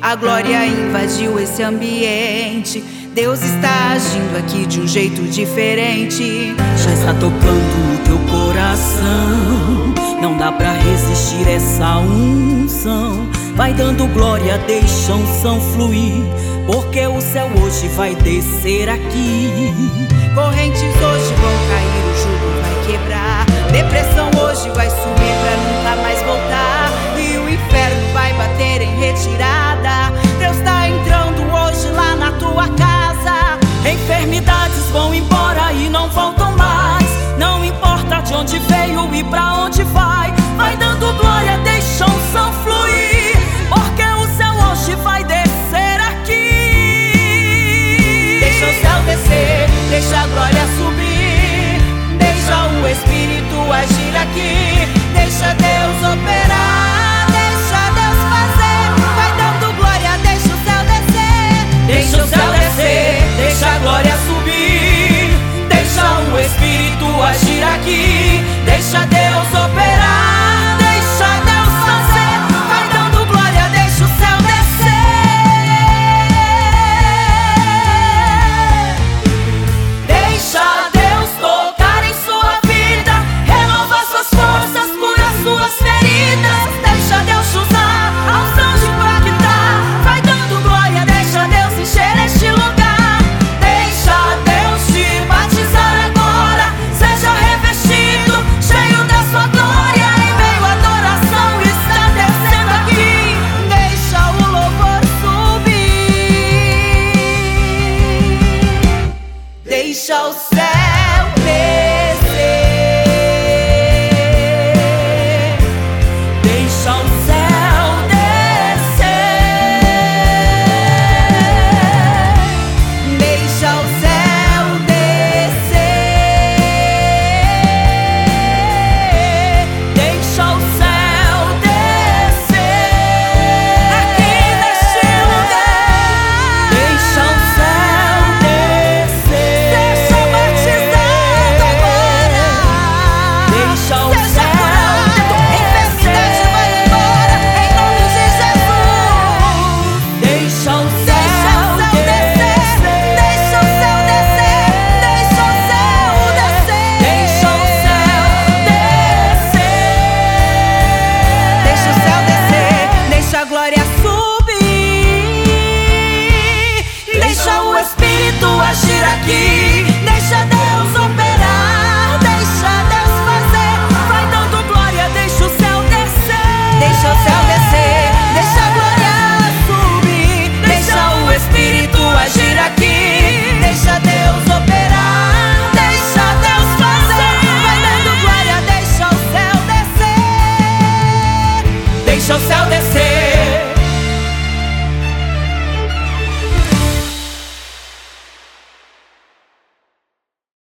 A glória invadiu esse ambiente. Deus está agindo aqui de um jeito diferente. Já está tocando no teu coração. Não dá pra resistir essa unção. Vai dando glória, deixa a unção fluir, porque o céu hoje vai descer aqui. Correntes hoje vão cair, o jugo vai quebrar. Depressão hoje vai sumir pra nunca mais voltar. E o inferno vai bater em retirada. Deus tá entrando hoje lá na tua casa. Enfermidades vão embora e não voltam mais. Não importa de onde veio e pra onde vai. Vai dando glória, deixa a unção fluir, porque o céu hoje vai descer aqui. Deixa o céu descer, deixa a glória subir. Deixa o Espírito agir aqui. Deixa Deus operar, deixa Deus fazer. Vai dando glória, deixa o céu descer. Deixa o céu descer, deixa a glória subir. Deixa o Espírito agir aqui. Deixa Deus operar, deixa Deus fazer. Vai dando glória, deixa o céu descer. Deixa Deus tocar em sua vida, renovar suas forças, curar suas feridas. Deixa Deus usar a unção de impactar. Vai dando glória, deixa Deus encher este lugar. Deixa Deus te batizar agora. Seja revestido, cheio da sua glória. Em meio à adoração está descendo aqui. Deixa o louvor subir. Deixa o céu descer. Deixa o céu descer. Deixa o céu descer. Deixa o céu descer. Aqui neste lugar. Deixa o céu descer. Seja batizado agora. Deixa o Seja céu curado. Enfermidade vai embora em nome de Jesus. Deixa o Deixa céu o céu descer. Deixa o céu descer. Deixa o céu descer. Deixa o céu descer. Deixa o céu descer. Deixa a glória subir. Deixa o Espírito agir aqui.